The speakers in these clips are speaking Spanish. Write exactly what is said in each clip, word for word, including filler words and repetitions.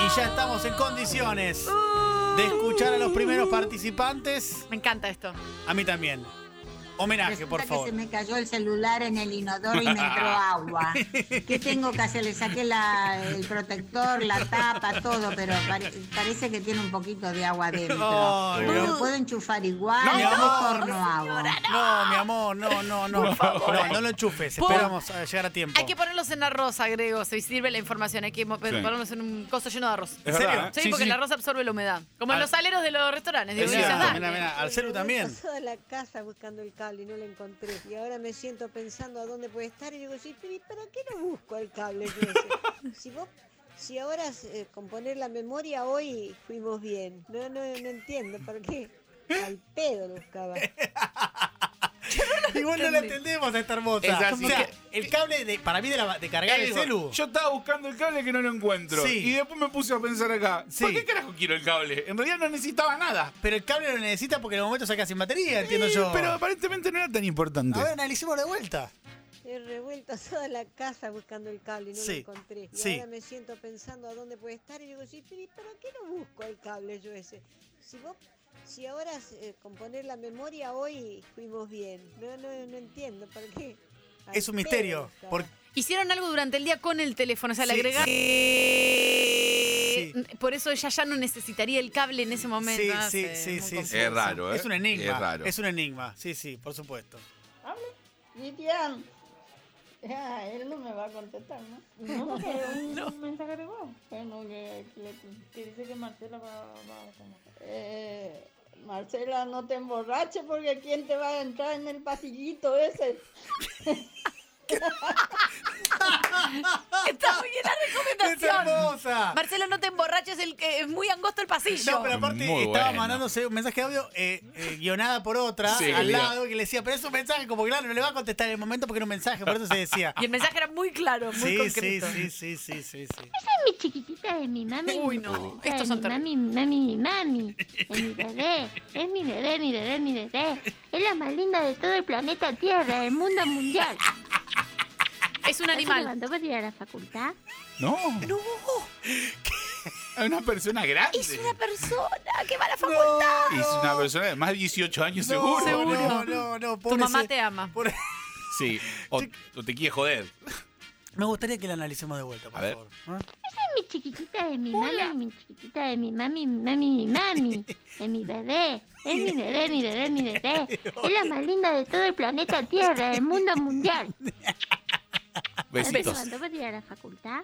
Y ya estamos en condiciones de escuchar a los primeros participantes. Me encanta esto. A mí también. Homenaje, Resulta por favor. que se me cayó el celular en el inodoro y me entró agua. ¿Qué tengo que hacer? Le saqué la, el protector, la tapa, todo, pero pare, parece que tiene un poquito de agua dentro. Oh, ¿No no. lo puedo enchufar igual? No, ¿Qué mi amor, torno hago? No, mi amor, no, no, no. No, no lo enchufes. Por- Esperamos a llegar a tiempo. Hay que ponerlos en arroz, agrego. Se sirve la información. Hay que mo- ponerlos en un coso lleno de arroz. ¿En Es serio? verdad, ¿eh? Sí, Sí, porque sí. el arroz absorbe la humedad. Como en Al- los aleros de los restaurantes. Digo, Es y esas cierto, dan. mirá, mirá, al celu también. Toda la casa buscando el cable y no lo encontré. Y ahora me siento pensando a dónde puede estar y digo, sí, pero ¿y para qué no busco el cable? yo ese? Si vos, si ahora eh, con poner la memoria hoy fuimos bien. No, no, no entiendo, ¿para qué? Al pedo lo buscaba. Igual no la entendemos a esta hermosa. Es así. O sea, el cable de, para mí de, la- de cargar el Eso. celu. Yo estaba buscando el cable que no lo encuentro. Sí. Y después me puse a pensar acá, Sí. ¿por qué carajo quiero el cable? En realidad no necesitaba nada. Pero el cable lo necesita porque en el momento se queda sin batería, entiendo Sí, yo. Pero aparentemente no era tan importante. A ver, analicemos de vuelta. He revuelto toda la casa buscando el cable y no Sí, lo encontré. Y sí. ahora me siento pensando a dónde puede estar y digo, sí, pero ¿y para qué no busco el cable yo ese? Si vos, si ahora eh, con poner la memoria hoy fuimos bien. No, no, no entiendo, ¿para qué? Al Es un pedo misterio. lo buscaba. Por- Hicieron algo durante el día con el teléfono. O sea, le Sí, agregaron. sí. Por eso ella ya no necesitaría el cable en ese momento. Sí, Ah, sí, sí, sí, muy sí, confuso. sí. Es raro, ¿eh? Es un enigma. Es raro. Es un enigma. Sí, sí, por supuesto. Lidian. Ah, él no me va a contestar, ¿no? No, porque un, un mensaje de voz. Bueno, que, que, que dice que Marcela va, va a conocer. Eh, Marcela, no te emborraches porque ¿quién te va a entrar en el pasillito ese? Está muy bien la ¡Es recomendación. hermosa! Marcelo, no te emborraches, el que es muy angosto el pasillo. No, pero aparte Muy estaba bueno. mandándose un mensaje de audio eh, eh, guionada por otra Sí, al digo. lado que le decía, pero es un mensaje, como que claro, no le va a contestar en el momento porque era un mensaje, por eso se decía. Y el mensaje era muy claro, muy Sí, sí, concreto. sí, sí, sí, sí, sí. Mi chiquitita de mi mami. Uy, no. Chiquitita Estos de son mi mami, mi mami, mi mami. Es mi bebé. Es mi bebé, mi bebé, mi bebé. Es la más linda de todo el planeta Tierra, del mundo mundial. Es un ¿Se animal. levantó para ir a la facultad? No. No, Es una persona grande. es una persona que va a la facultad. Es una persona de más de dieciocho años No, seguro. seguro. No, no, no. Tu pobre mamá ese- te ama. pobre- Sí. O, o te quiere joder. Me gustaría que la analicemos de vuelta, por A ver. favor. ¿eh? Es mi chiquitita de mi mami, mi chiquitita de mi mami, mi mami, mi mami. Es mi bebé. Es mi bebé, mi bebé, mi bebé. Es la más linda de todo el planeta Tierra, del mundo mundial. ¿Se Besitos. levantó para ir a la facultad?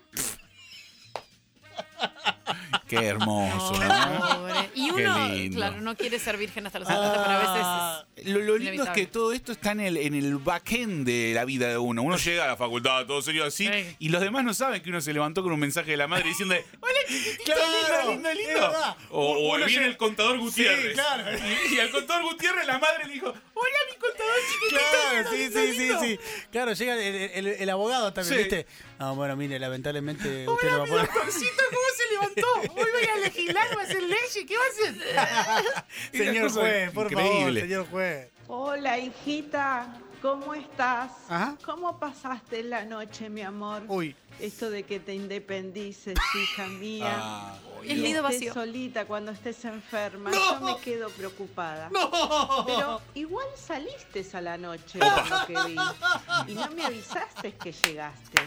Qué hermoso, ¿no? Pobre. Y Qué uno, lindo. claro, no quiere ser virgen hasta los setenta, pero a Ah, veces Lo, lo lindo es Inevitable. que todo esto está en el, en el backend de la vida de uno. Uno llega a la facultad, todo serio así, Sí. y los demás no saben que uno se levantó con un mensaje de la madre diciendo, hola chiquitito, Claro, lindo, lindo, es lindo. verdad. O, o Uno viene llega- el contador Gutiérrez. Sí, claro. Y, y al contador Gutiérrez la madre le dijo, hola mi contador chiquitito. Claro, lindo, sí, lindo, sí, sí, lindo". sí. Claro, llega el, el- el abogado también, Sí. ¿viste? No, bueno, mire, lamentablemente usted no Hola va a mi poder. doctorcito, ¿cómo se levantó? Hoy voy a legislar, va a hacer leyes, ¿qué va a hacer? Y la Señor cosa juez, por favor, increíble. señor juez. Hola, hijita. ¿Cómo estás? Ajá. ¿Cómo pasaste la noche, mi amor? Uy. Esto de que te independices, hija mía. Ah, el y nido estés vacío. solita cuando estés enferma. ¡No! Yo me quedo preocupada. ¡No! Pero igual saliste a la noche, por lo que vi. Y no me avisaste que llegaste.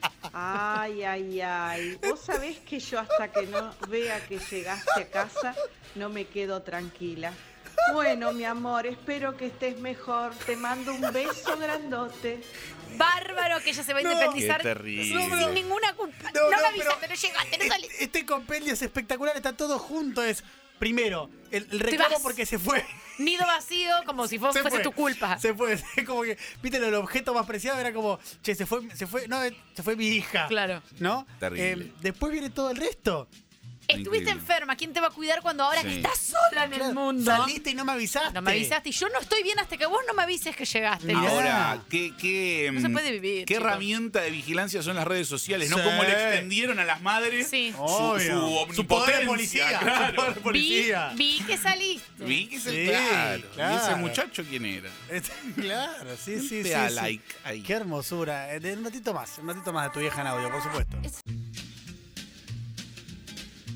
Ay, ay, ay. Vos sabés que yo hasta que no vea que llegaste a casa, no me quedo tranquila. Bueno, mi amor, espero que estés mejor. Te mando un beso grandote. bárbaro que ella se va a No. independizar Qué terrible. sin, sin ninguna culpa. No, No, no, me avisaste, pero- no llegaste, no saliste. Este, este compendio es espectacular, está todo junto. Es, primero, el, el reclamo vas. porque se fue. Nido vacío, como si fue- Se fuese fue. tu culpa. Se fue, es como que, viste, el objeto más preciado era como, che, se fue, se fue, no, se fue mi hija. Claro. ¿No? Terrible. Eh, después viene todo el resto. Estuviste Increíble. enferma, ¿quién te va a cuidar cuando ahora Sí. que estás sola en el Claro, mundo? Saliste y no me avisaste. No me avisaste y yo no estoy bien hasta que vos no me avises que llegaste. Mirá. Ahora, ¿qué, qué, No se mm, puede vivir, qué chicos. herramienta de vigilancia son las redes sociales, ¿no? Sí. Cómo le extendieron a las madres Sí. su, Obvio. su Su poder de omnipotencia, policía. claro. Su poder de Vi, policía. vi que saliste. Vi que se Sí, claro. claro. ¿Y ese muchacho quién era? Este, claro, sí, sí, sí. Te da sí. like ahí. Qué hermosura. Eh, de- Un ratito más, un ratito más de tu vieja en audio, por supuesto.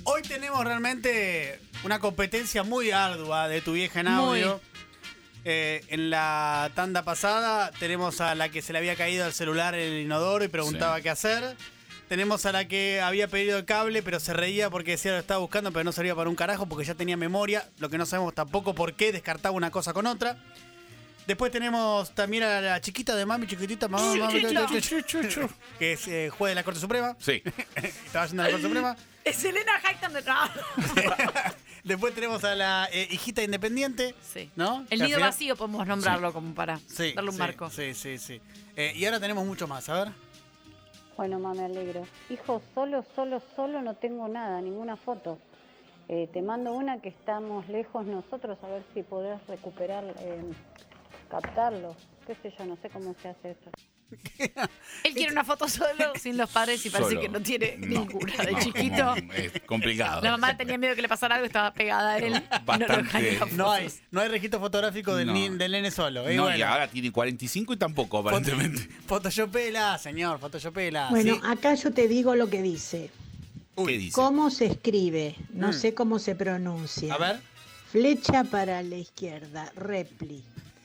Hoy tenemos realmente una competencia muy ardua de Tu Vieja en Audio. Eh, en la tanda pasada tenemos a la que se le había caído el celular en el inodoro y preguntaba sí. qué hacer. Tenemos a la que había pedido el cable, pero se reía porque decía lo estaba buscando, pero no servía para un carajo porque ya tenía memoria. Lo que no sabemos tampoco por qué descartaba una cosa con otra. Después tenemos también a la chiquita de mami, chiquitita, mamá, mami, que es eh, juez de la Corte Suprema. Sí. Estaba yendo a la Corte Suprema. Es Elena Hightown de no. Después tenemos a la eh, hijita independiente. Sí. ¿No? El nido vacío podemos nombrarlo sí. como para sí, darle un sí, marco. Sí, sí, sí. Eh, y ahora tenemos mucho más, a ver. Bueno, mamá, me alegro. Hijo, solo, solo, solo no tengo nada, ninguna foto. Eh, te mando una que estamos lejos nosotros, a ver si podés recuperar, eh, captarlo. Qué sé yo, no sé cómo se hace eso. Él quiere una foto solo, sin los padres, y parece solo. que no tiene no, ninguna. De no, chiquito. No, es complicado. La mamá tenía miedo que le pasara algo, estaba pegada a él. Bastante. No, no, hay, no hay registro fotográfico del, no. ni, del nene solo. Eh, no, bueno. Y ahora tiene cuarenta y cinco y tampoco, aparentemente. Photoshopela, señor, Photoshopela. Bueno, ¿sí? Acá yo te digo lo que dice. Uy. ¿Qué dice? ¿Cómo se escribe? No mm. sé cómo se pronuncia. A ver. Flecha para la izquierda, repli.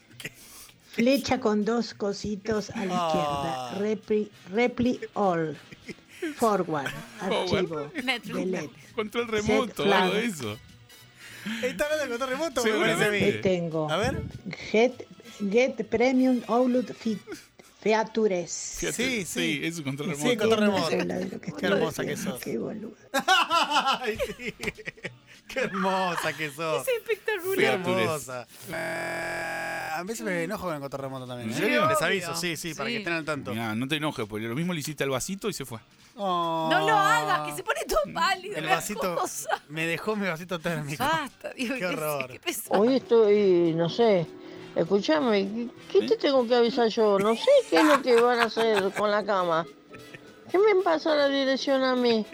Flecha con dos cositos a la oh. izquierda. Repli, repli all. Forward. Archivo. Delete. Control remoto, algo de eso. ¿Está hablando de control remoto? Seguramente. Tengo. A ver. Get, get Premium Outlook Fit. Features. Sí, sí, sí, es un control remoto. Sí, control remoto. Que Qué hermosa que sos. Qué boluda. Ay, sí. Qué hermosa que sos. Es espectacular. Qué hermosa. Eh, a veces me enojo con el control remoto también. ¿eh? ¿En serio? Les aviso, sí, sí, sí, para que estén al tanto. Mirá, no te enojes, porque lo mismo le hiciste al vasito y se fue. Oh. No lo hagas, que se pone todo pálido. El vasito cosa. me dejó mi vasito térmico. Basta, Dios, qué horror. Qué pesado. Hoy estoy, no sé, escúchame, ¿qué te tengo que avisar yo? No sé qué es lo que van a hacer con la cama. ¿Qué me pasa la dirección a mí?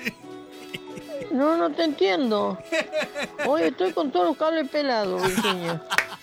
No, no te entiendo. Hoy estoy con todos los cables pelados, Virginia.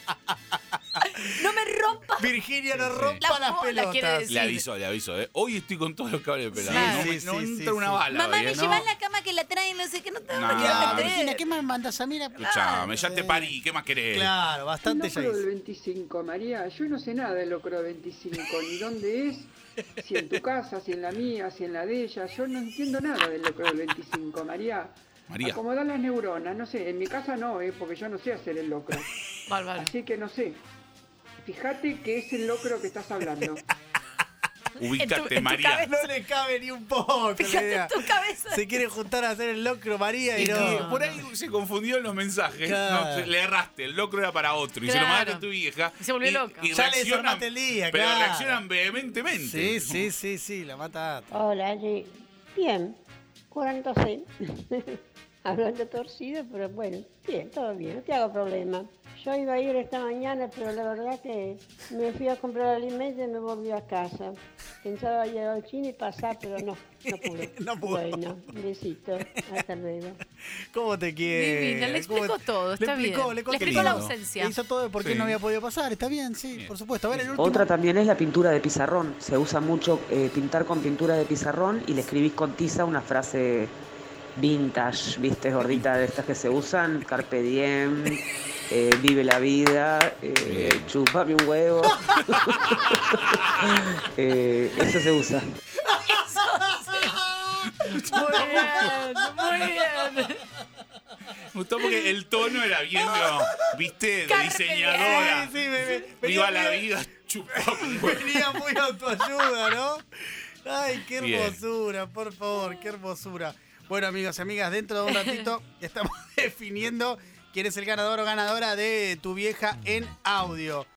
No me rompas. Virginia, no rompa la las pelotas. Le aviso, le aviso, ¿eh? Hoy estoy con todos los cables pelados. Sí, no sí, me, sí, no sí, entra sí, una sí. bala. Mamá, hoy, me ¿eh? llevas no. la cama que la traen, no sé qué, no te No, ya, no, Virginia, ¿qué más mandas a mí? Escuchame, ya te parí, ¿qué más querés? Claro, bastante el ya locro hice. del veinticinco, María. Yo no sé nada del locro del veinticinco, ni dónde es, si en tu casa, si en la mía, si en la de ella. Yo no entiendo nada del locro del veinticinco, María. María. Acomodar las neuronas, no sé, en mi casa no, eh, porque yo no sé hacer el locro. Bárbaro. Así que no sé. Fíjate que es el locro que estás hablando. Ubícate, en tu, en María. No le cabe ni un poco. Fíjate en tu cabeza. Se quiere juntar a hacer el locro, María, y, y no. que por ahí se confundió en los mensajes. Claro. No, le erraste, el locro era para otro. Y claro. se lo mandaste a tu vieja. Y se volvió y, loca. Y ya le desarmaste el día, pero claro. reaccionan vehementemente. Sí, sí, sí, sí, la mata. Hola, Angie. Bien, cuarenta y seis. Hablando torcido, pero bueno, bien, todo bien, no te hago problema. Yo iba a ir esta mañana, pero la verdad que me fui a comprar alimentos y me volví a casa. Pensaba ir al cine y pasar, pero no, no pude. No pudo. Bueno, un besito, hasta luego. ¿Cómo te quiere? Divina, le explicó ¿Cómo? todo, está le explicó, bien. Le, le explicó la ausencia. Le hizo todo de por qué Sí. no había podido pasar, está bien, sí, Bien. por supuesto. A ver, el último. Otra también es la pintura de pizarrón. Se usa mucho eh, pintar con pintura de pizarrón y le escribís con tiza una frase vintage, viste, gordita de estas que se usan, carpe diem, eh, vive la vida, eh, chupame un huevo. eh, eso se usa. Muy bien, muy bien. Me gustó porque el tono era bien, ¿no? ¿Viste? De diseñadora. Sí, sí, me, me, Viva venía, la vida, chupame un huevo. venía muy autoayuda, ¿no? Ay, qué Bien. hermosura, por favor, qué hermosura. Bueno, amigos y amigas, dentro de un ratito estamos definiendo quién es el ganador o ganadora de Tu Vieja en Audio.